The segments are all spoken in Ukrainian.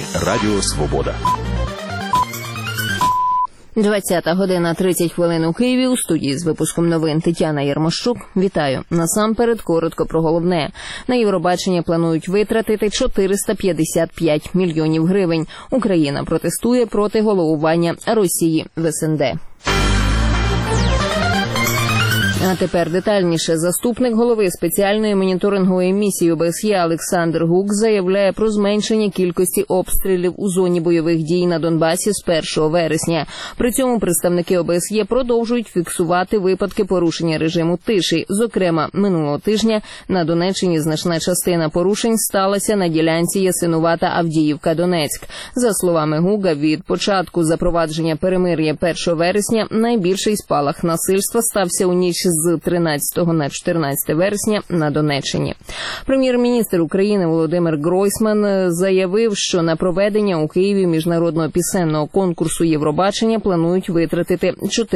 Ми Радіо Свобода. 20:30 у Києві. У студії з випуском новин Тетяна Єрмощук. Вітаю. Насамперед, коротко про головне. На Євробачення планують витратити 455 мільйонів гривень. Україна протестує проти головування Росії в СНД. А тепер детальніше. Заступник голови спеціальної моніторингової місії ОБСЄ Олександр Гук заявляє про зменшення кількості обстрілів у зоні бойових дій на Донбасі з 1 вересня. При цьому представники ОБСЄ продовжують фіксувати випадки порушення режиму тиші. Зокрема, минулого тижня на Донеччині значна частина порушень сталася на ділянці Ясинувата-Авдіївка-Донецьк. За словами Гуга, від початку запровадження перемир'я 1 вересня найбільший спалах насильства стався у ніч з 13 на 14 вересня на Донеччині. Прем'єр-міністр України Володимир Гройсман заявив, що на проведення у Києві міжнародного пісенного конкурсу Євробачення планують витратити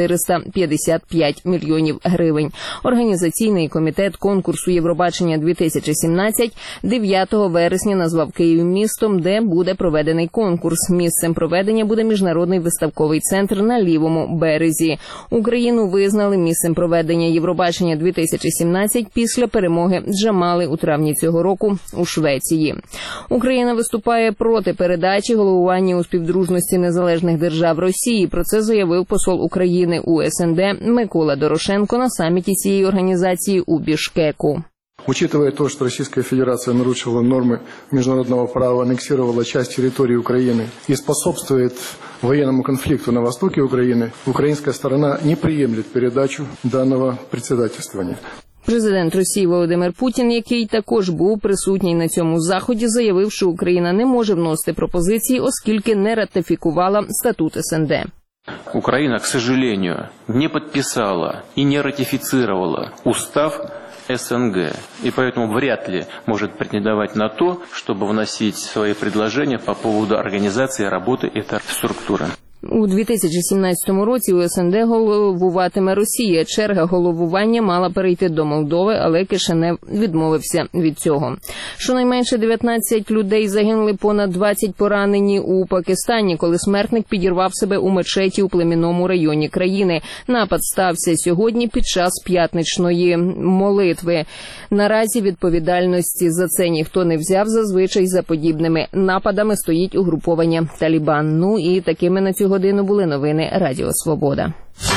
455 мільйонів гривень. Організаційний комітет конкурсу Євробачення-2017 9 вересня назвав Київ містом, де буде проведений конкурс. Місцем проведення буде міжнародний виставковий центр на лівому березі. Україну визнали місцем проведення Євробачення-2017 після перемоги Джамали у травні цього року у Швеції. Україна виступає проти передачі головування у співдружності незалежних держав Росії. Про це заявив посол України у СНД Микола Дорошенко на саміті цієї організації у Бішкеку. Учитывая то, что Российская Федерация нарушила нормы международного права, аннексировала часть территории Украины и способствует военному конфликту на востоке Украины, украинская сторона не приемлет передачу данного председательствования. Президент Росії Володимир Путін, який також був присутній на цьому заході, заявив, що Україна не може вносити пропозиції, оскільки не ратифікувала статут СНД. Украина, к сожалению, не подписала и не ратифицировала устав СНГ, и поэтому вряд ли может претендовать на то, чтобы вносить свои предложения по поводу организации работы этой структуры. У 2017 році у СНД головуватиме Росія. Черга головування мала перейти до Молдови, але Кишинев відмовився від цього. Щонайменше 19 людей загинули, понад 20 поранені у Пакистані, коли смертник підірвав себе у мечеті у племінному районі країни. Напад стався сьогодні під час п'ятничної молитви. Наразі відповідальності за це ніхто не взяв, зазвичай за подібними нападами стоїть угруповання «Талібан». Ну і такими на цю годину були новини Радіо Свобода.